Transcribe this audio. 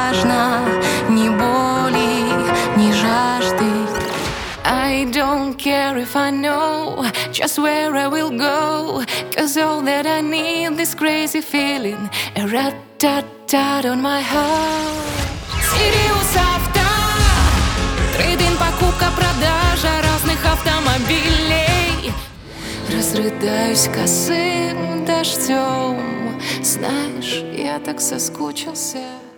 важно ни боли, ни жажды. I don't care if I know just where I will go, 'cause all that I need, this crazy feeling, a rat-tat-tat on my heart. Sirius Авто, трейдинг, покупка, продажа разных автомобилей. Разрыдаюсь косым дождем, знаешь, я так соскучился.